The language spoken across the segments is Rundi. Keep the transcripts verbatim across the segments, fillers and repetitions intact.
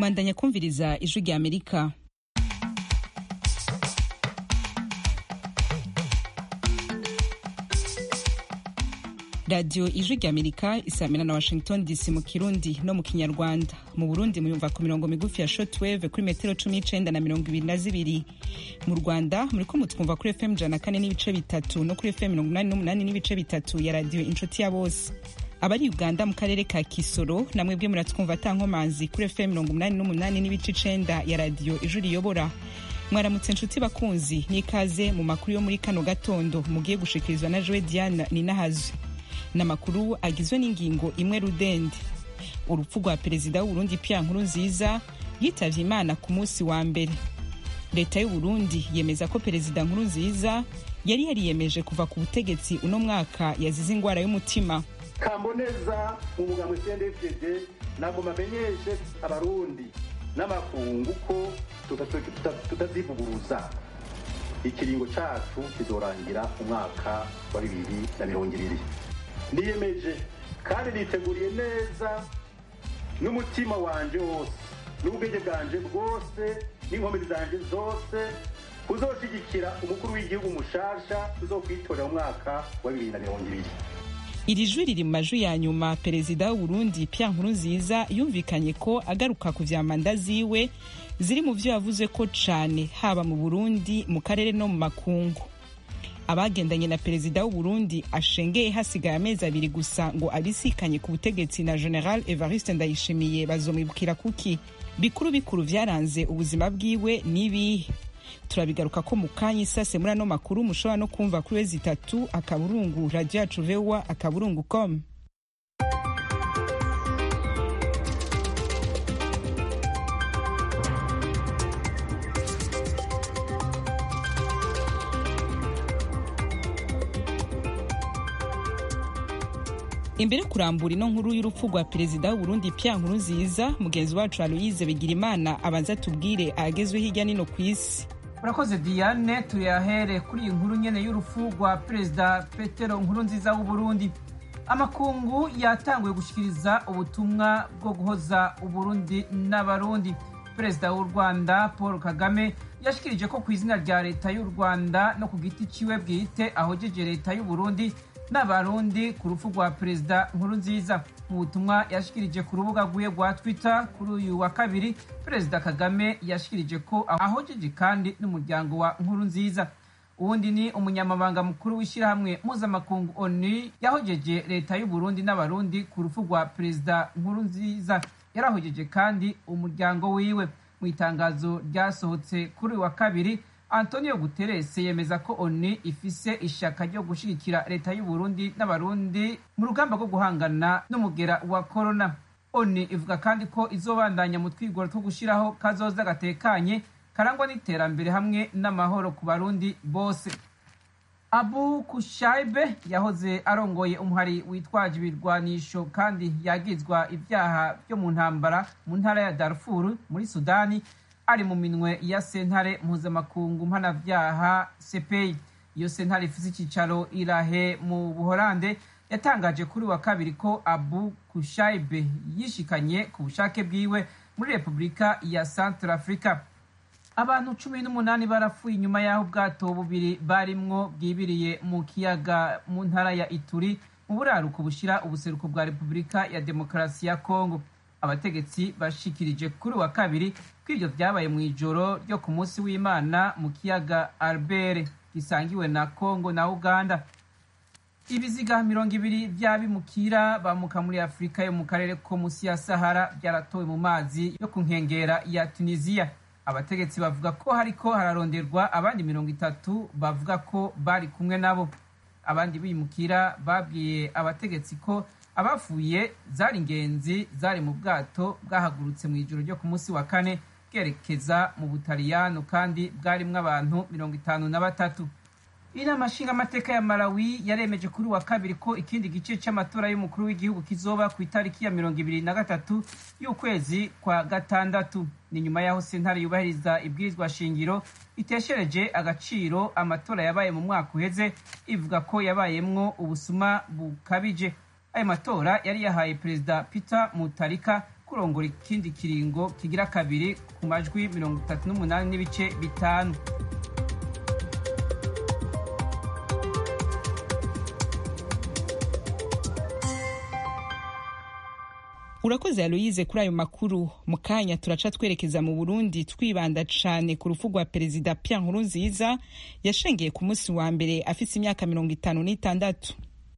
Mwandanya kumviriza ijwi rya Amerika. Radio ijwi rya Amerika isamira na Washington D C mu Kirundi no mu Kinyarwanda. Mu Burundi muyumva ku mirongo migufi ya shortwave kuri metero cumi n'icenda na mirongo ibiri na zibiri. Mu Rwanda muriko mutwumva kuri F M jana kane n'ibice bitatu no kuri F M mirongo inani n'umunani n'ibice bitatu ya radio Inshuti ya Bose. Abari Uganda mu karere ka Kisoro namwe bwe muratwumva tankomanzi kuri F M mirongo umunani n'umunani n'ibice icenda ya radio Ijwi Riyobora. Mwaramutse nshuti bakunzi n'ikaze mu makuru yo muri kano gatondo mugiye gushikirizwa na Joe Diana Ninahazu. Namakuru agizwe n'ingingo imwe rudende. Urupfu rwa perezida w'u Burundi Pierre Nkurunziza yitavye Imana ku munsi wa mbere. Leta y'u Burundi yemeza ko perezida Nkurunziza yari yariyemeje kuva ku butegetsi uno mwaka yazize ingwara y'umutima. Kamboneza mu mugambo C N D D F nabo mamenyeshe abarundi n'amakungu ko tutazivuguruza. Ikiringo cacu kizorangira umwaka wa bibiri na mirongo ibiri. Niyemeje kandi niteguriye neza n'umutima wanje wose n'ubwenge bwanje bwose n'inkomezi zanje zose kuzoshigikira umukuru w'igihugu mushasha tuzokwitorera mu mwaka wa bibiri na mirongo ibiri. Iri jwi riri mu majwi ya nyuma perezida w'u Burundi Pierre Nkurunziza yumvikanye ko agaruka ku vya manda ziwe ziri mu vyo yavuze ko cane haba mu Burundi mu karere no mu makungu. Abagendanye na perezida w'u Burundi ashengeye hasigaye amezi abiri gusa ngo abisikanye ku butegetsi na General Evariste Ndayishimiye bazomwibukira kuki bikuru bikuru vyaranze ubuzima bwiwe nibi. Turabigaruka ko mu kanya isase muri ano makuru mushobora no kumva kuri wezi itatu akaburungu radio yacu V O A akaburungu com. Imbere kurambura ino nkuru y'urupfu rwa perezida w'u Burundi Pierre Nkurunziza, mugenzi wacu Aloise Bigirimana abanza tubwire agezwe hirya nino kw'isi. Urakoze Diane, tuyahere kuri iyi nkuru nyene y'urupfu rwa perezida Petero Nkurunziza w'u Burundi. Amakungu yatanguye gushikiriza ubutumwa bwo guhoza u Burundi n'abarundi. Perezida w'u Rwanda Paul Kagame yashikirije ko kw'izina rya leta y'u Rwanda no ku giti ciwe bwite ahojeje leta y'u Burundi n'abarundi ku rupfu rwa perezida Nkurunziza. Mu butumwa yashikirije ku rubuga rwiwe rwa Twitter kuri uyu wa kabiri, perezida Kagame yashikirije ko ahojeje kandi n'umuryango wa Nkurunziza. Uwundi ni umunyamabanga mukuru w'ishirahamwe mpuzamakungu O N U yahojeje leta y'u Burundi n'abarundi ku rupfu rwa perezida Nkurunziza. Yarahojeje kandi umuryango wiwe. Mu itangazo ryasohotse kuri uyu wa kabiri, Antonio Guterres yemeza ko O N U ifise ishaka ryo gushigikira leta y'u Burundi n'abarundi mu rugamba rwo guhangana n'umugera wa corona. O N U ivuga kandi ko izobandanya mu twigoro two gushiraho kazoza gatekanye karangwa n'iterambere hamwe n'amahoro ku barundi bose. Abu Kushaibe yahoze arongoye umuhari witwaje ibirwanisho kandi yagizwa ivyaha byo mu ntambara mu ntara ya Darfur muri Sudani ari mu minwe ya sentare mpuzamakungu mpanavyaha C P I. Iyo sentare ifise icicaro irahe mu Buholande yatangaje kuri wa kabiri ko Abu Kushaibe yishikanye ku bushake bwiwe muri Republika ya Central Africa. Abantu cumi n'umunani barapfuye inyuma y'aho ubwato bubiri barimwo bwibiriye mu kiyaga mu ntara ya Ituri mu buraruko bushira ubuseruko bwa Republika ya Demokarasi ya Kongo. Abategetsi bashikirije kuri wa kabiri ko ivyo vyabaye mu ijoro ryo ku munsi w'Imana mu kiyaga Albert gisangiwe na Kongo na Uganda. Ibiziga mirongo ibiri vy'abimukira bamuka muri Afrika yo mu karere ko musi ya Sahara byaratowe mu mazi yo ku nkengera ya Tunisia. Abategetsi bavuga ko hariko hararonderwa abandi mirongo itatu bavuga ko bari kumwe nabo. Abandi bimukira babwiye abategetsi ko abafuye zari ingenzi zari mu bwato bwahagurutse mu ijoro ryo ku munsi wa kane bwerekeza mu Butaliyano kandi bwarimwo abantu mirongo itanu na batatu. Inama nshingamateka ya Malawi yaremeje kuri wa kabiri ko ikindi gice c'amatora y'umukuru w'igihugu kizoba ku itariki ya mirongo ibiri na gatatu y'ukwezi kwa gatandatu. Ni nyuma yaho sentare yubahiriza ibwirizwa shingiro iteshereje agaciro amatora yabaye mu mwaka uheze ivuga ko yabayemwo ubusuma bukabije. Ayo matora yari yahaye perezida Peter Mutharika kurongora ikindi kiringo kigira kabiri ku majwi mirongo itatu n'umunani n'ibice bitanu. Urakoze Aloise kuri ayo makuru. Mu kanya turaca twerekeza mu Burundi twibanda cane ku rufu rwa Perezida Pierre Nkurunziza yashengeye ku munsi wa mbere afise imyaka mirongo itanu n'itandatu.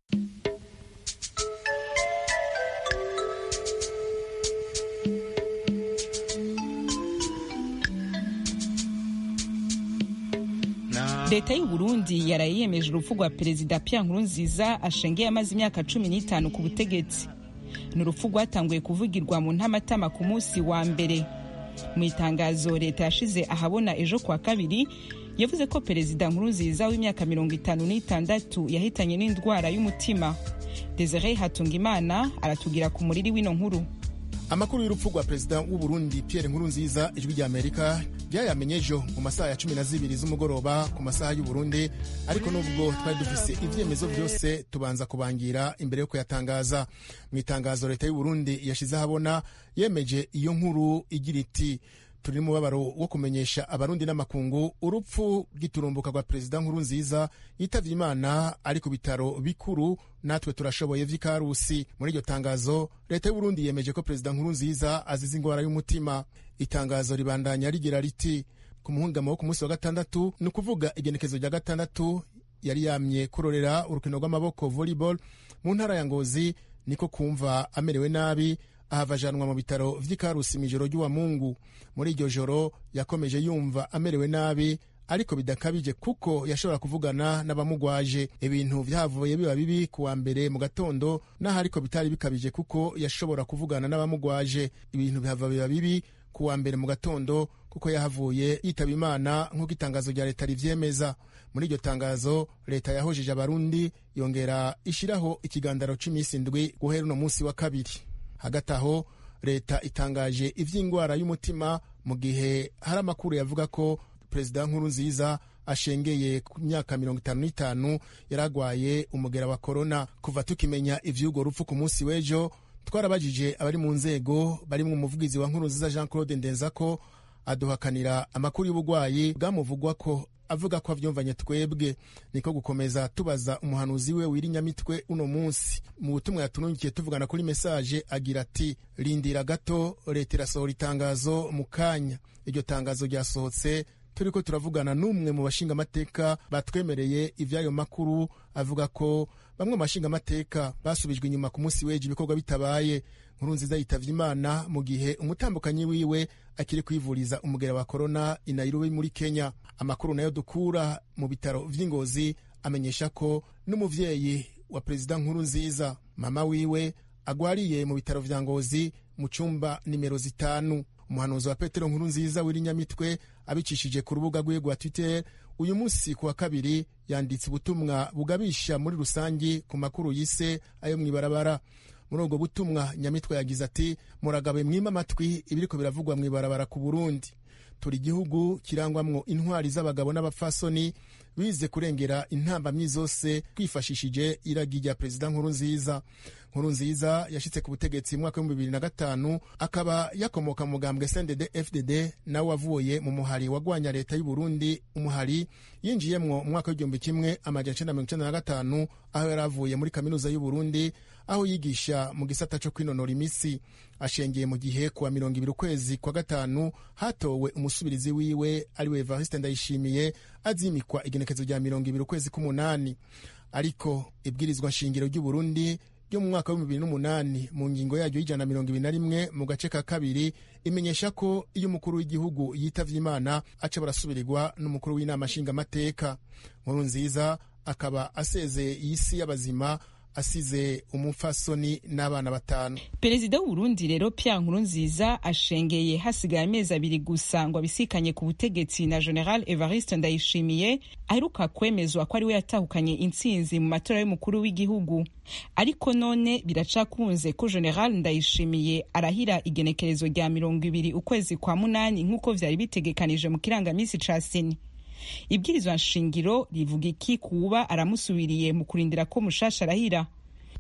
Leta y'u Burundi yaraye yemeje urupfu rwa Perezida Pierre Nkurunziza ashengeye amaze imyaka cumi n'itanu ku butegetsi. Ni urupfu rwatanguye kuvugirwa mu ntamatama ku munsi wa mbere. Mu itangazo leta yashize ahabona ejo kwa kabiri yavuze ko Perezida Nkurunziza w'imyaka mirongo itanu n'itandatu yahitanye n'indwara y'umutima. Desire Hatungimana aratugira ku muriri w'ino nkuru. Amakuru y'urupfu rwa Perezida w'u Burundi Pierre Nkurunziza ijwi rya Amerika ryayamenye ejo mu masaha ya cumi na zibiri z'umugoroba ku masaha y'u Burundi, ariko nubwo twari dufise ivyemezo vyose tubanza kubangira imbere yo kuyatangaza. Mu itangazo leta y'u Burundi yashize ahabona yemeje iyo nkuru igira iti: turi mu mubabaro wo kumenyesha abarundi n'amakungu urupfu rw'iturumbuka rwa Perezida Nkurunziza yitavye Imana ari ku bitaro bikuru, natwe turashoboye vy'ikarusi. Muri iryo tangazo leta y'u Burundi yemeje ko Perezida Nkurunziza azize ingwara y'umutima. Itangazo ribandanya rigira riti: ku muhingamo wo ku munsi wa gatandatu, ni ukuvuga igenekezo rya gatandatu, yari yamye kurorera urukino rw'amaboko volleyball mu ntara ya Ngozi, niko kumva amerewe nabi ahavajanwa mu bitaro vy'ikarusi mw'ijoro ry'uwa Mungu. Muri iryo joro yakomeje yumva amerewe nabi, ariko bidakabije kuko yashobora kuvugana n'abamugwaje. Ibintu vyavuye biba bibi kuwa mbere mu gatondo, naho ariko bitari bikabije kuko yashobora kuvugana n'abamugwaje. Ibintu bihava biba bibi kuwa mbere mu gatondo kuko yahavuye yitaba Imana nk'uko itangazo rya leta rivyemeza. Muri iryo tangazo leta yahojeje abarundi, yongera ishiraho ikigandaro c'imisi indwi guhera uno munsi wa kabiri. Hagati aho leta itangaje ivy'ingwara y'umutima mu gihe hari amakuru yavuga ko Perezida Nkurunziza ashengeye ku myaka mirongo itanu n'itanu yaragwaye umugera wa corona. Kuva tukimenya ivy'urwo rupfu ku munsi w'ejo, twarabajije abari mu nzego barimwo umuvugizi wa Nkurunziza Jean Claude Ndenzako aduhakanira amakuru y'ubugwayi bwamuvugwa ko, avuga ko avyumvanye twebwe. Niko gukomeza tubaza umuhanuzi we w'irinyamitwe uno munsi. Mu butumwa yatunungikiye tuvugana kuri message agira ati: rindira gato, leta irasohora itangazo mu kanya. Iryo tangazo ryasohotse turiko turavugana n'umwe mu bashinga amateka batwemereye ivyayo makuru, avuga ko bamwe mu bashinga amateka basubijwe inyuma ku munsi w'ejo ibikorwa bitabaye. Nkurunziza yitavye Imana mu gihe umutambukanyi wiwe akiri kwivuriza umugera wa corona i Nairobi muri Kenya. Amakuru nayo dukura mu bitaro vy'Ingozi amenyesha ko n'umuvyeyi wa Perezida Nkurunziza, mama wiwe, agwariye mu bitaro vya Ngozi mu cumba nimero zitanu. Umuhanuzi wa Petero Nkurunziza w'irinyamitwe abicishije ku rubuga rwe rwa Twitter uyu munsi kuwa kabiri yanditse ubutumwa bugabisha muri rusangi ku makuru yise ayo mwibarabara. Muri ubwo butumwa Nyamitwe yagize ati: muragabe mwima amatwi ibiriko biravugwa mwibarabara ku Burundi. Turi igihugu kirangwamwo intwari z'abagabo n'abafasoni bize kurengera intambamyi zose twifashishije iragi rya Perezida Nkurunziza. Nkurunziza yashitse ku butegetsi mu mwaka wa bibiri na gatanu, akaba yakomoka mu mugambwe C N D D F D D, nawe wavuye mu muhari wagwanya leta y'u Burundi, umuhari yinjiyemwo mu mwaka w'igihumbi kimwe amajana icenda mirongo icenda na gatanu, aho yaravuye muri kaminuza y'u Burundi aho yigisha mu gisata co kwinonora imisi. Ashengeye mu gihe kuwa mirongo ibiri ukwezi kwa gatanu hatowe umusubirizi wiwe ariwe Evariste Ndayishimiye azimikwa igenekezo rya mirongo ibiri ukwezi k'umunani. Ariko ibwirizwa nshingiro ry'u Burundi ryo mu mwaka wa bibiri n'umunani mu ngingo yaryo y'ijana na mirongo ibiri na rimwe mu gace ka kabiri imenyesha ko iyo umukuru w'igihugu yitavye Imana aca barasubirirwa n'umukuru w'inama nshingamateka. Nkurunziza akaba asezeye isi y'abazima asize umufasoni n'abana batanu. Perezida w'u Burundi rero Pierre Nkurunziza ashengeye hasigaye amezi abiri gusa ngo abisikanye ku butegetsi na General Evariste Ndayishimiye aheruka kwemezwa ko ari we yatahukanye intsinzi mu matora y'umukuru w'igihugu. Ariko none biracakunze ko General Ndayishimiye arahira igenekerezo rya mirongo ibiri ukwezi kwa munani nk'uko vyari bitegekanije mu kirangamisi ca Seni. Ibwirizwa nshingiro rivuga iki kuba aramusubiriye mu kurindira ko mushasha arahira?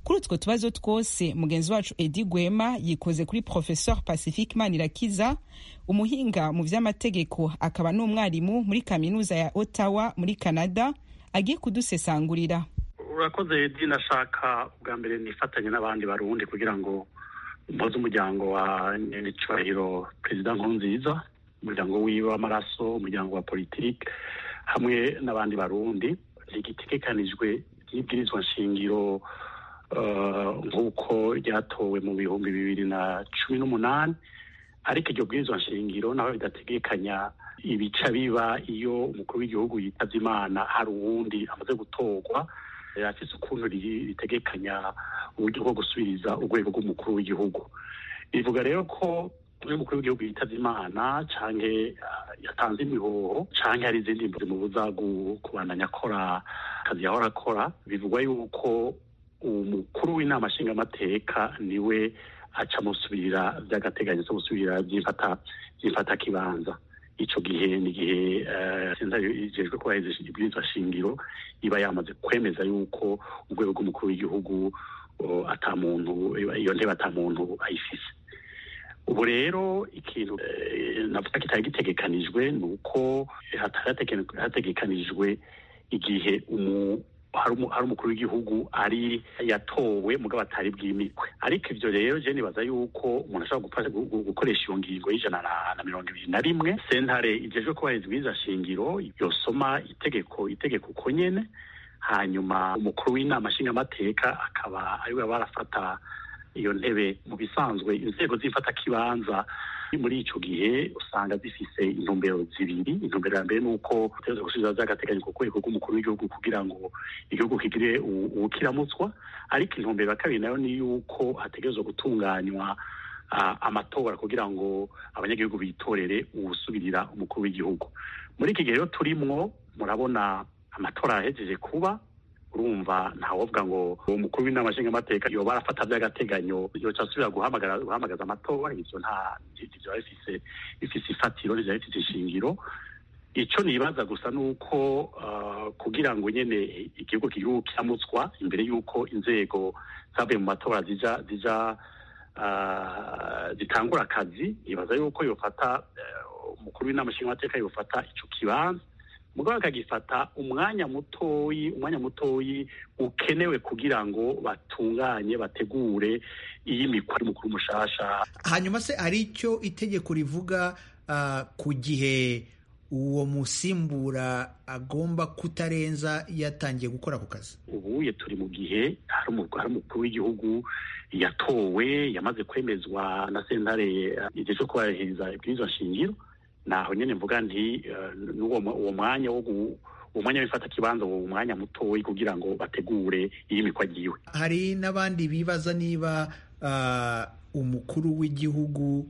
kuri utwo tubazo twose mugenzi wacu Edi Gwema yikoze kuri Professeur Pacifique Manirakiza, umuhinga mu vy'amategeko akaba n'umwarimu muri kaminuza ya Ottawa muri Canada, agiye kudusesangurira. Urakoze Edi, nashaka ubwa mbere nifatanye n'abandi barundi kugira ngo mpoze umuryango wa nyiricubahiro Perezida Nkurunziza, umuryango wiwe w'amaraso, umuryango wa politike hamwe n'abandi barundi. Igitegekanijwe ry'ibwirizwa nshingiro uh, nk'uko ryatowe mu bihumbi bibiri na cumi n'umunani, ariko iryo bwirizwa nshingiro naho bidategekanya ibica biba iyo umukuru w'igihugu yitavye Imana hari uwundi amaze gutorwa, yafise ukuntu ritegekanya uburyo bwo gusubiriza urwego rw'umukuru w'igihugu. Bivuga rero ko iyo umukuru w'igihugu yitavye Imana canke yatanze imihoho canke hari izindi mvu zimubuza kubandanya akora akazi yahora akora, bivugwa yuko umukuru w'inama nshingamateka niwe aca musubirira vy'agateganyo zo gusubirira vy'imfata vy'imfata kibanza. Ico gihe ni gihe senta ijejwe kubahiriza ibwirizwa shingiro iba yamaze kwemeza yuko urwego rw'umukuru w'igihugu ata muntu, iyo ntebe ata muntu ayifise. Ubu rero ikintu navuga kitari gitegekanijwe ni uko hategekanijwe igihe hari umukuru w'igihugu ari yatowe mugabo atari bwimikwe. Ariko ivyo rero je nibaza yuko umuntu ashobora gukoresha iyo ngingo y'ijana na mirongo ibiri na rimwe, sentare ijejwe kubahiriza ibwirizwa shingiro yosoma itegeko itegeko uko nyene, hanyuma umukuru w'inama nshingamateka akaba ariwe barafata iyo ntebe. Mu bisanzwe inzego z'ifata kibanza muri ico gihe usanga zifise intumbero zibiri. Intumbero ya mbere ni uko uteza gusubiza vy'agateganyo ku rwego rw'umukuru w'igihugu kugira ngo igihugu kigire ubukiramutswa, ariko intumbero ya kabiri nayo ni yuko hategerezwa gutunganywa uh, amatora kugira ngo abanyagihugu bitorere uwusubirira umukuru w'igihugu. Muri iki gihe rero turimwo, murabona amatora yahejeje kuba, urumva ntawovuga ngo uwo mukuru w'inama nshingamateka yoba arafata vy'agateganyo yoca asubira guhamagara guhamagaza amatora. Ivyo nta ivyo bifise bifise ifatiro, ivyo bifise ishingiro. Ico nibaza gusa nuko uh, kugira ngo nyene igihugu kigihugu kiramutswa imbere yuko inzego zavuye mu matora zija zija uh, zitangura akazi, nibaza yuko yofata uh, umukuru w'inama nshingamateka yofata ico kibanza, mugabo akagifata umwanya mutoyi umwanya mutoyi ukenewe kugira ngo batunganye bategure iyi mikwa y'umukuru mushasha. Hanyuma se ari icyo itegeko rivuga uh, ku gihe uwo musimbura agomba kutarenza yatangiye gukora ku kazi? Ubuye turi mu gihe hari umukuru w'igihugu yatowe yamaze kwemezwa na sentare ijejwe kubahiriza ibwirizwa shingiro, naho nyene mvuga nti n'uwo uwo mwanya wo uwo mwanya w'ifata kibanza uwo mwanya mutoyi kugira ngo bategure iyi mikwa giwe. Hari n'abandi bibaza niba uh, umukuru w'igihugu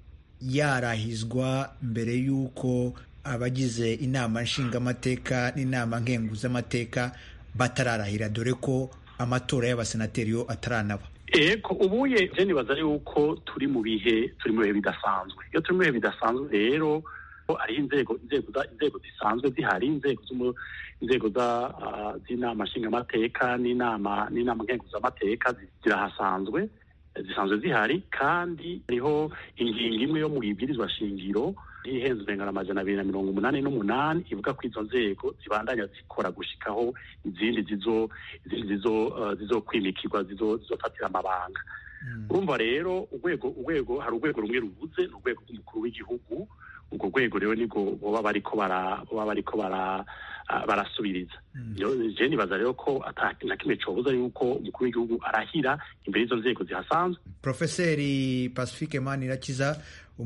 yarahizwa mbere yuko abagize inama nshingamateka n'inama nkenguzamateka batararahira, dore ko amatora y'abasenateri yo ataranaba. Eko ubuye je nibaza yuko turi mu bihe turi mu bihe bidasanzwe. Iyo turi mu bihe bidasanzwe rero ari inzego inzego inzego zisanzwe zihari, inzego inzego za z'inama nshingamateka n'inama n'inama nkenguzamateka zirahasanzwe zisanzwe zihari, kandi hariho ingingo imwe yo mu ibwirizwa shingiro ihenze urengana amajana abiri na mirongo umunani n'umunani ivuga ko izo nzego zibandanya zikora gushikaho izindi zizo izindi zizo uh, zizokwimikirwa zizo zizofatira amabanga. Urumva mm. rero urwego urwego hari urwego rumwe rubuze, ni urwego rw'umukuru w'igihugu. Urwo rwego rero niko boba bariko bara boba bariko bara uh, barasubiriza. Mm. Je nibaza rero ko na kimwe cobuza yuko umukuru w'igihugu arahira imbere y'izo nzego zihasanzwe. Profeseri Pacifique Manirakiza,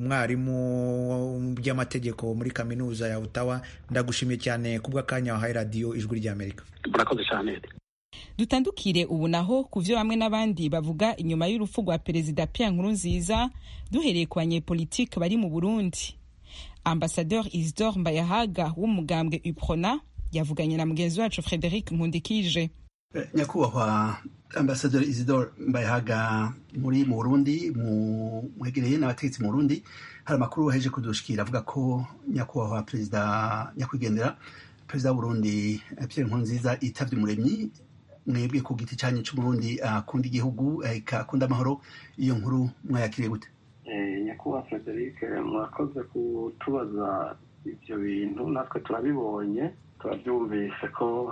umwarimu by'amategeko muri kaminuza ya Ottawa, ndagushimiye cyane kubw'akanya wahaye radio Ijwi ry'Amerika. Murakoze cyane. Dutandukire ubu naho kuvyo bamwe n'abandi bavuga inyuma y'urupfu rwa Perezida Pierre Nkurunziza, duhereye ku banyepolitike bari mu Burundi. Ambassadeur Isidore Mbayahaga w'umugambwe UPRONA yavuganye na mugenzi wacu Frederic Nkundikije. Nyakubahwa Ambassadeur Isidore Mbayahaga, muri mu Burundi mu mwegereye n'abategetsi mu Burundi, hari amakuru waheje kudushikira avuga ko nyakubahwa Perezida nyakwigendera Perezida w'Uburundi Pierre Nkurunziza yitavye umuremyi mwebwe ku giti cyanyu c'umurundi akunda igihugu akunda amahoro, iyo nkuru mwayakiriye gute? Nyakubahwa Frederic, mwakoze kutubaza ibyo bintu, natwe turabibonye turabyumvise ko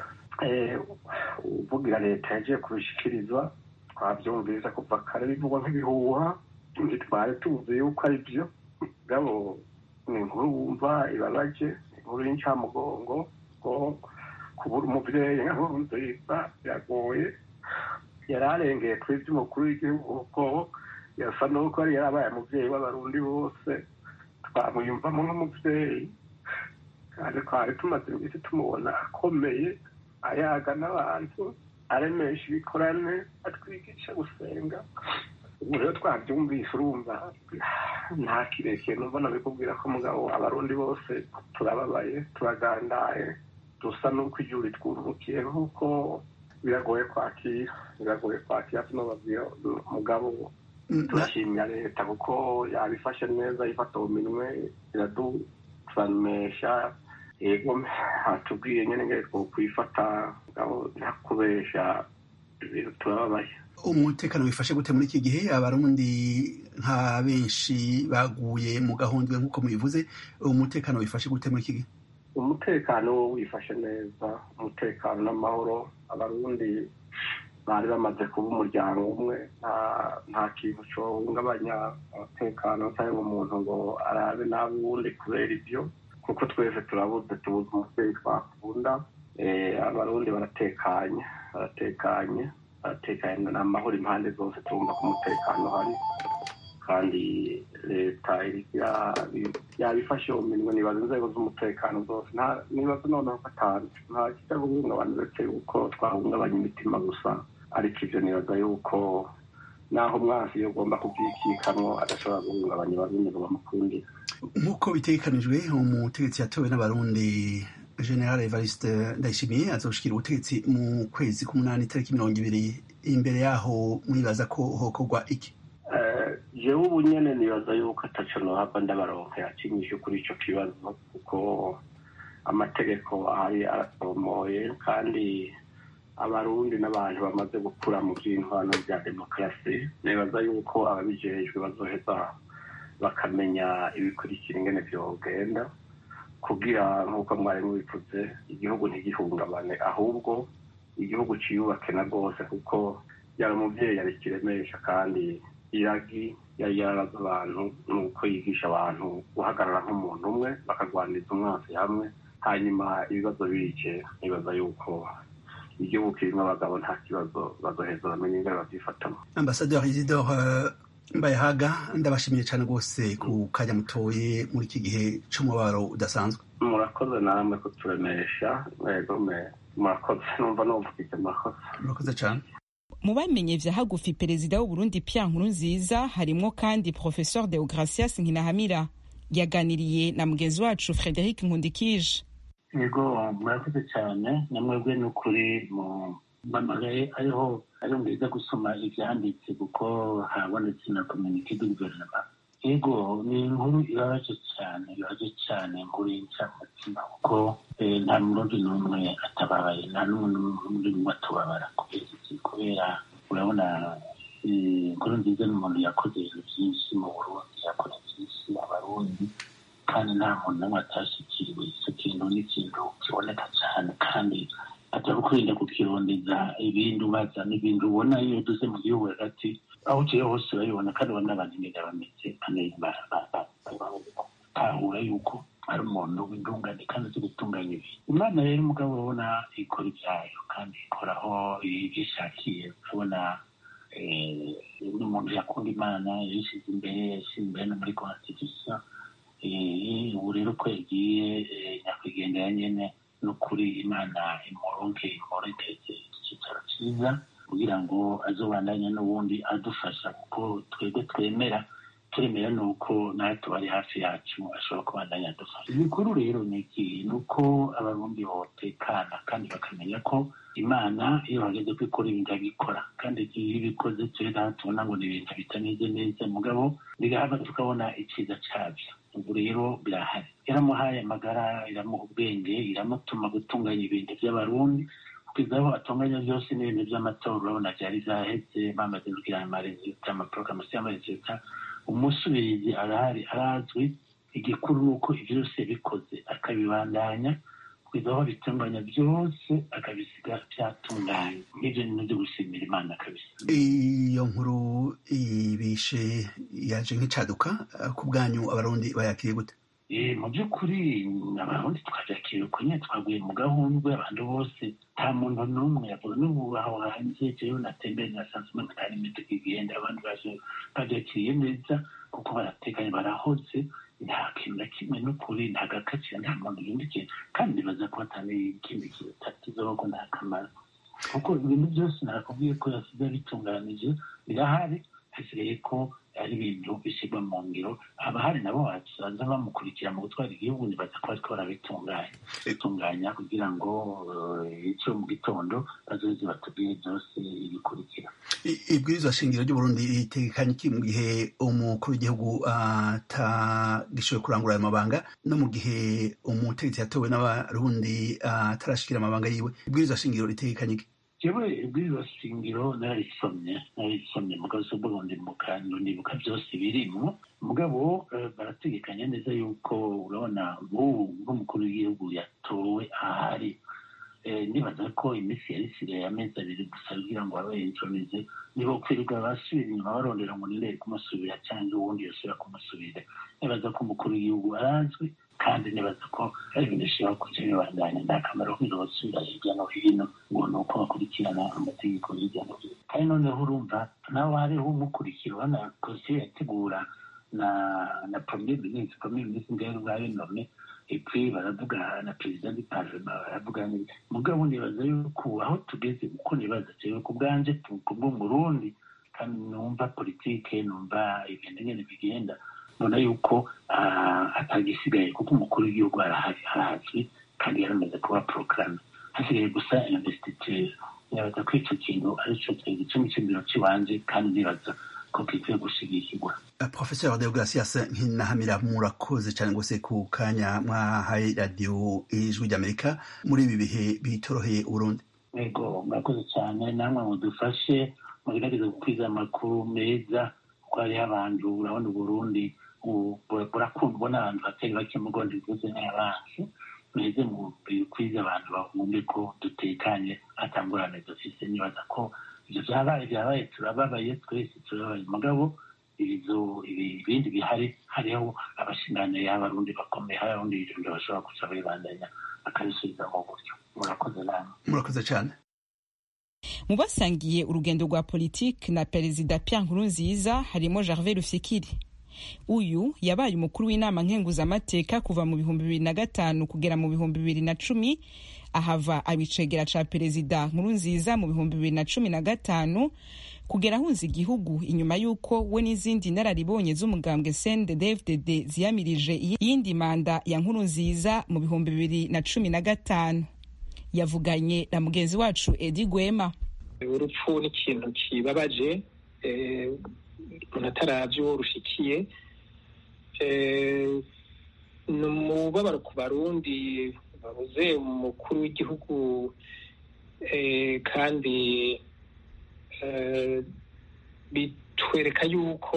uvugira leta yagiye kubishikirizwa, twabyumvise kuva kare bivugwa nk'ibihuha, ntitwari tuzi yuko ari byo, gabo ni inkuru wumva ibabaje, inkuru y'incamugongo ko kubura umuvyeyi nka Nkurunziza biragoye. Yari arengeye kuri ivy'umukuru w'igihugu ko yasa n'uko yari yarabaye umuvyeyi w'abarundi bose, twamwiyumvamo nk'umuvyeyi, kandi twari tumaze iminsi tumubona akomeye, ayaga n'abantu, aremesha ibikorane, atwigisha gusenga. Ubu rero twabyumvise, urumva nta kirekire numva nabikubwira ko mugabo abarundi bose turababaye, turagandaye, dusa n'uko igihugu twurukiye, nk'uko biragoye kwakira biragoye kwakira tunababwira mugabo turashimira leta kuko yabifashe neza, ifata mu minwe, iradusanisha. Yego hatubwiye nyene ngere ko kwifata mugabo ntakubesha, turababaye. Umutekano wifashe gute muri iki gihe? Abarundi nka benshi baguye mu gahundwe nk'uko mubivuze, umutekano wifashe gute muri iki gihe? Umutekano wifashe neza, umutekano n'amahoro. Abarundi bari bamaze kuba umuryango umwe, nta kintu cohungabanya umutekano cyangwa umuntu ngo arabe n'abundi kubera ibyo, kuko twese turabuze, tubuze umuvyeyi twakunda. Abarundi baratekanye baratekanye baratekanye n'amahoro impande zose, tumva ko umutekano hari, kandi leta yabifashe mu minwe. Nibaza inzego z'umutekano zose, nibaza noneho gatanu nta kitaguhungabana uretse yuko twahungabanya imitima gusa, ariko ivyo nibaza yuko naho umwansi yogomba kubyikikamwo adashobora guhungabanya abarundi ngo bamukundire. Nk'uko bitegekanijwe, umutegetsi yatowe n'abarundi General Evariste Ndayishimiye azoshikira ubutegetsi mu kwezi k'umunani itariki mirongo ibiri. Imbere yaho mwibaza ko hokorwa iki? jewe ubu nyene nibaza yuko ataco nohava ndabaronka yakinyishe kuri ico kibazo, kuko amategeko ahari arasomoye, kandi abarundi n'abantu bamaze gukura mu vy'intwano vya demokarasi. Nibaza yuko ababijejwe bazoheza bakamenya ibikurikira ingene vyogenda, kugira nk'uko mwari mubivuze igihugu ntigihungabane, ahubwo igihugu ciyubake na rwose, kuko yari umuvyeyi yari kiremesha, kandi iragi yari yaraza abantu nuko yigisha abantu guhagarara nk'umuntu umwe bakagwaniriza umwansi hamwe, hanyuma ibibazo bije. Nibaza yuko igihugu kirimwo abagabo nta kibazo, bazoheza bamenye ingene bavyifatamo. Ambassadeur Isidore Mbayahaga, ndabashimiye cyane rwose ku kanya mutoye muri iki gihe c'umubaro udasanzwe. Murakoze namwe kuturemesha. Yego murakoze, numva novuga murakoze. Murakoze cyane. Mu bamenye vya hagufi perezida w'u Burundi Pierre Nkurunziza harimwo kandi Professeur Deogracias Nkinahamira, yaganiriye na mugenzi wacu Frederic Nkundikije. Yego murakoze cyane, namwebwe n'ukuri mu mamagaye ariho ari mbiza gusoma ivyanditse, kuko habonetse na communiqué de gouvernement. Yego ni inkuru ibabaje cyane, ibabaje cyane inkuru y'incamutima, kuko nta murundi n'umwe atababaye, nta n'umuntu n'umwe atubabara kubera urabona inkuru nziza n'umuntu yakoze ibintu byinshi mu Burundi, yakoze byinshi abarundi, kandi nta muntu n'umwe atashikiriwe. Ico kintu ni ikintu kiboneka cyane, kandi atari kwirinda kukirondeza ibindi ubaza n'ibindi ubona iyo duze mu gihugu hagati, aho uciye hose urabibona, kandi ubona abantu ingene bameze, kandi bahura yuko ari umuntu w'intungane kandi azi gutunganya ibintu. Imana rero umugabo urabona ikora ivyayo, kandi ikoraho ivyishakiye. urabona n'umuntu yakunda Imana, yishize imbere, yashize imbere no muri constitution. Ubu rero ko yagiye nyakwigendera nyene, n'ukuri Imana imuronke imorekeze icyicaro cyiza, kugira ngo azobandanye n'ubundi adufasha, kuko twebwe twemera turemera nuko natwe bari hafi yacu ashobora kubandanya adufasha. Ibikuru rero ni iki? Nuko abarundi botekana kandi bakamenya ko Imana iyo hageze ko ikora ibintu abikora, kandi iyo ibikoze twebwe tubona ngo ni ibintu bitameze neza, mugabo bigahava tukabona icyiza cyabyo. Ubu rero birahari, yaramuhaye amagara, iramuha ubwenge, iramutuma gutunganya ibintu by'abarundi, kugeza aho batunganya byose n'ibintu by'amatora urabona byari byaheze bamaze kugira amaresulta amaprogrammation y'amaresulta umusubirizi arahari arazwi igikuru nuko ivyo byose bikoze akabibandanya kugeza aho bitunganya byose akabisiga byatunganye n'ibyo ni byo gushimira Imana kabisa. Iyo nkuru ibishe yaje nk'icaduka ku bwanyu abarundi bayakiriye gute? Eh mu by'ukuri abarundi twajakiriye uko nyine twaguye mu gahundwe abantu bose nta muntu n'umwe yavuga n'ubu aho hanze jewe natembere na sansuma kandi imiti igenda abantu baje bajakiriye neza kuko baratekanye barahoze nta kintu na kimwe n'ukuri nta gakaciro nta muntu yundikiye kandi baza ko batani ikindi kintu tatizogo nta kamaro kuko ibintu byose narakubwiye ko yasize bitunganije birahari hasigaye ko ari ibintu bishyirwa mu ngiro abahari nabo basanze bamukurikira mu gutwara igihugu nibaza ko bariko barabitunganya bitunganya kugira ngo icyo mu gitondo bazoze batubwire byose ibikurikira. Ibwirizwa shingiro ry'Uburundi ritegekanye iki mu gihe umukuru w'igihugu atagishoboye kurangura ayo mabanga no mu gihe umutegetsi yatowe n'abarundi atarashikira amabanga yiwe ibwirizwa shingiro ritegekanye iki? Jewe ibwirizwa shingiro narisomye narisomye mugabo so Burundi mukando ndibuka byose birimo mugabo barategekanya neza yuko urabona ubu nk'umukuru w'igihugu yatowe ahari nibaza ko imisi yari isigaye amezi abiri gusa kugira ngo abe intromize nibo kwirirwa basubira inyuma barondera ngo nire kumusubira cyangwa uwundi yosubira kumusubira nibaza ko umukuru w'igihugu arazwi kandi nibaza ko ari ibintu bishobora kuja bibandanya nta kamaro ko bizosubira hirya no hino ngo ni uko bakurikirana amategeko hirya no hino kandi noneho urumva nawe hariho umukurikira ubona kosiyo yategura na na premier ministre premier ministre ngero bwawe none epui baravuga na president du parlement baravuga ni mugabo nibaza yuko aho tugeze uko nibaza cyo ku bwanje kubwo Burundi kandi numva politike numva ibintu nyene bigenda nona yuko atagisigaye kuko umukuru w'igihugu arahari ahazwi kandi yaramaze kuba proclame hasigaye gusa investiture nibaza ko ico kintu arico gicumi cy'imbiro cy'iwanje kandi nibaza ko kitwe gushigikirwa. Professeur Deogracias Nkinahamira murakoze cyane gose ku kanya mwahaye radio Ijwi ry'Amerika muri ibi bihe bitoroheye Burundi. Ego murakoze cyane namwe mudufashe mugerageza gukwiza amakuru meza ko ari abantu urabona Burundi burakundwa n'abantu batari bake mu Rwanda rwose n'abantu meze mu kwiza abantu bahumbe ko dutekanye atangurane dufise nibaza ko ibyo byabaye byabaye turababaye twese turabaye mugabo ibizo ibindi bihari hariho abashingane y'abarundi bakomeye hari abarundi ibintu bashobora kuca bibandanya akabisubiza mu buryo. Murakoze namwe. Murakoze cyane. Mu basangiye urugendo rwa politiki na Perezida Pierre Nkurunziza harimo Gervais Rufyikiri. Uyu yabaye umukuru w'inama nkenguzamateka kuva mu bihumbi bibiri na gatanu kugera mu bihumbi bibiri na cumi ahava abicegera ca Perezida Nkurunziza mu bihumbi bibiri na cumi na gatanu kugera ahunze igihugu inyuma y'uko we n'izindi nararibonye z'umugambwe C N D D F D D ziyamirije iyindi manda ya Nkurunziza mu bihumbi bibiri na cumi na gatanu. Yavuganye na mugenzi wacu Edi Gwema. Urupfu ni ikintu kibabaje umuntu ataravye uwo rushikiye ni umubabaro ku Barundi babuze umukuru w'igihugu kandi bitwereka yuko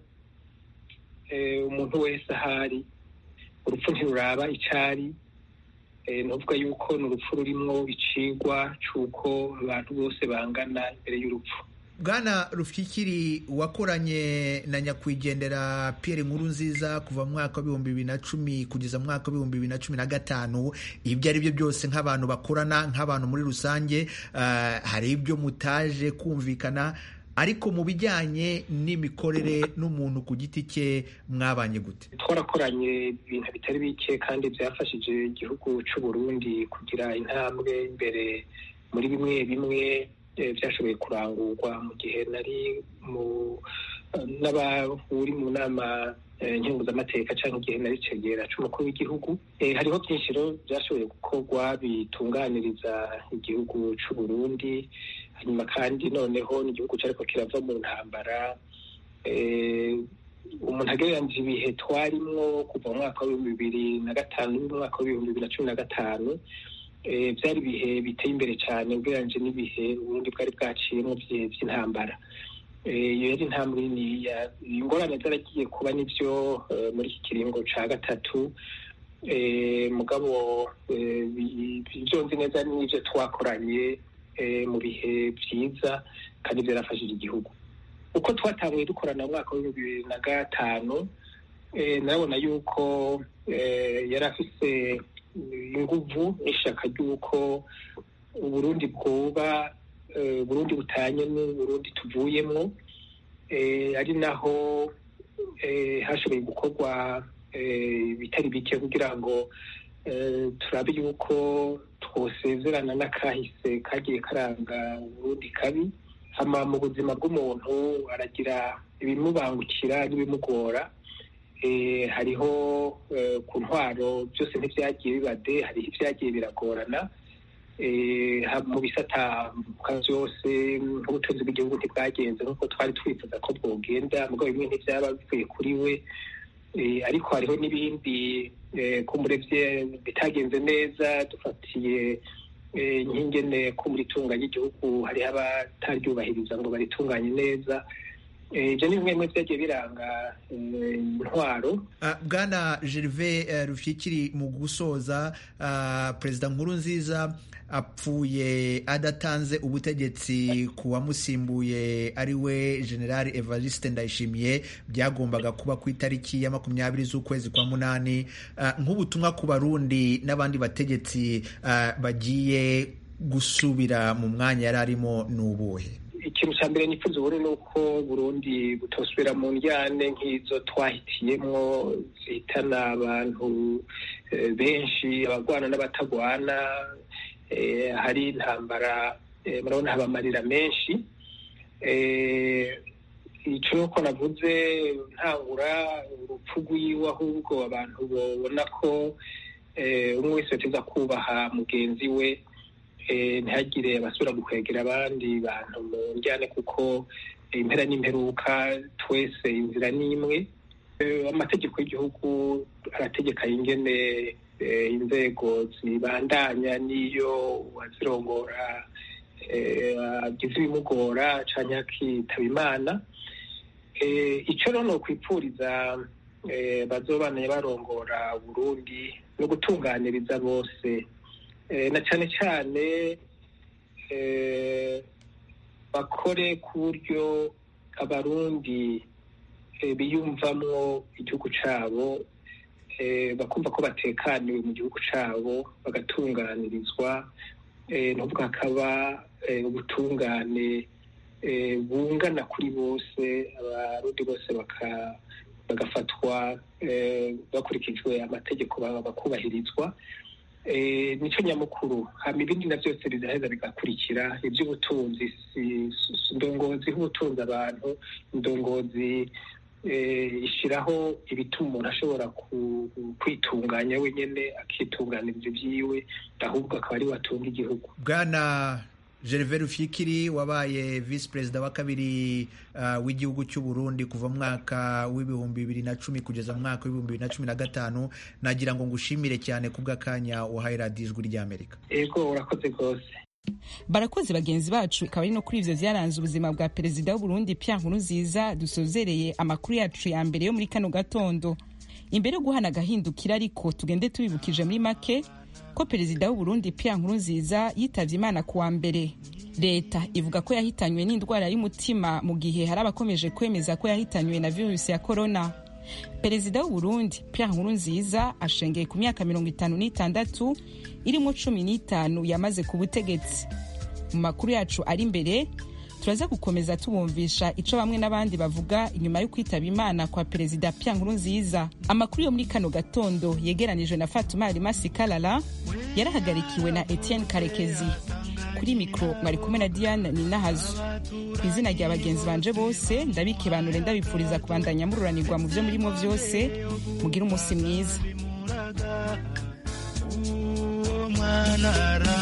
umuntu wese ahari urupfu ntiruraba icari nuvuga yuko ni urupfu rurimwo icigwa c'uko abantu bose bangana imbere y'urupfu. Bwana Rufyikiri wakoranye na nyakwigendera Pierre Nkurunziza kuva mu mwaka w'ibihumbi bibiri na cumi kugeza mu mwaka w'ibihumbi bibiri na cumi na gatanu ibyo ari byo byose nk'abantu bakorana nk'abantu muri rusange uh, hari ibyo mutaje kumvikana ariko mu bijyanye n'imikorere n'umuntu ku giti cye mwabanye gute? Twarakoranye ibintu bitari bike kandi byafashije igihugu c'u Burundi kugira intambwe imbere muri bimwe bimwe byashoboye kurangurwa mu gihe nari mu n'abahuri mu nama nkenguzamateka cyangwa igihe nari cegera c'umukuru w'igihugu. Hariho byinshi rero byashoboye gukorwa bitunganiriza igihugu c'u Burundi hanyuma kandi noneho n'igihugu cyariko kirava mu ntambara umuntu agereranyije ibihe twarimwo kuva mu mwaka w'ibihumbi bibiri na gatanu n'umwaka w'ibihumbi bibiri na cumi na gatanu byari ibihe biteye imbere cyane ugereranyije n'ibihe uburundi bwari bwaciyemo by'intambara. Iyo yari intambwe niniya. Ingorane zaragiye kuba n'ibyo muri iki kiringo ca gatatu, mugabo ibyo nzi neza n'ibyo twakoranye mu bihe byiza kandi byarafashije igihugu. Uko twatanguye dukorana mu mwaka w'ibihumbi bibiri na gatanu, nabona yuko yari afise inguvu n'ishaka ry'uko uburundi bwoba uburundi butanye n'uburundi tuvuyemwo, ari naho hashoboye gukorwa bitari bike kugira ngo turabe yuko twosezerana n'akahise kagiye karanga uburundi kabi. Hama mu buzima bw'umuntu aragira ibimubangukira n'ibimugora. Hariho ku ntwaro byose ntibyagiye bibade, hariho ibyagiye biragorana mu bisata byose. Nk'ubutunzi bw'igihugu ntibwagenze nk'uko twari twifuza ko bwogenda, mugabo bimwe ntibyaba bivuye kuri we. Ariko hariho n'ibindi kumurebye bitagenze neza, dufatiye nk'ingene ko muri tunga ry'igihugu hariho abataryubahiriza ngo baritunganye neza. Ibyo ni bimwe mu byagiye biranga intwaro. Bwana Gervais Rufyikiri, mu gusoza, Perezida Nkurunziza apfuye adatanze ubutegetsi ku wamusimbuye ari we General Evariste Ndayishimiye, byagombaga kuba ku itariki ya makumyabiri z'ukwezi kwa munani. Nk'ubutumwa ku Barundi n'abandi bategetsi bagiye gusubira mu mwanya yari arimo ni ubuhe? Ikintu cya mbere nifuza ubu ni uko Burundi butosubira mu njyane nk'izo twahitiyemwo zihitana abantu benshi, abagwana n'abatagwana. Hari intambara, murabona haba amarira menshi. Icyo ko navuze ntangura urupfu rw'iwe, ahubwo abantu babona ko umwe wese ateza kubaha mugenzi we, ntihagire abasubira gukwegera abandi bantu mu njyane, kuko impera n'imperuka twese inzira ni imwe. Amategeko y'igihugu arategeka ingene inzego zibandanya, n'iyo wazirongora agize ibimugora canke akitaba Imana. Ico rero nokwipfuriza bazobana barongora Burundi no gutunganiriza bose, na cane cane bakore ku buryo abarundi biyumvamwo igihugu cabo, bakumva ko batekaniwe mu gihugu cabo, bagatunganirizwa. Nuvuga hakaba ubutungane bungana kuri bose, abarundi bose bagafatwa bakurikijwe amategeko, bakubahirizwa. Nico nyamukuru. Hama ibindi na byose bizaheza bigakurikira. Iby'ubutunzi, indongozi h'ubutunzi abantu, indongozi ishiraho ibituma umuntu ashobora kwitunganya wenyene, akitunganiriza ibyiwe, ahubwo akaba ari watunga igihugu. Bwana Gervais Rufyikiri, wabaye visi perezida wa kabiri uh, w'igihugu cy'u Burundi kuva mu mwaka w'ibihumbi bibiri na cumi kugeza mu mwaka w'ibihumbi bibiri na cumi na gatanu, nagira ngo ngushimire cyane kubw'akanya wahaye radiyo Ijwi ry'Amerika. Ego, urakoze rwose. Barakoze bagenzi bacu, ikaba ari no kuri ivyo vyaranze ubuzima bwa perezida w'u Burundi Pierre Nkurunziza dusozereye amakuru yacu ya mbere yo muri kano gatondo. Imbere yo guhana agahindukira ariko tugende tubibukije muri make ko perezida w'u Burundi Pierre Nkurunziza yitavye Imana kuwa mbere. Leta ivuga ko yahitanywe n'indwara y'umutima mu gihe hari abakomeje kwemeza ko yahitanywe na virusi ya corona. Perezida w'u Burundi Pierre Nkurunziza ashengeye ku myaka mirongo itanu n'itandatu, irimo cumi n'itanu yamaze ku butegetsi. Mu makuru yacu ari imbere turaza gukomeza tubumvisha ico bamwe n'abandi bavuga inyuma yo kwitaba Imana kwa perezida Pierre Nkurunziza. Amakuru yo muri kano gatondo yegeranijwe na Fatuma Alimasi Kalala, yarahagarikiwe na Etienne Karekezi. Kuri mikro mwari kumwe na Diane Ninahazo. Izina rya bagenzi banje bose ndabikebanure ndabipfuriza kubandanya mururanirwa mu byo murimo byose. Mugira umunsi mwiza.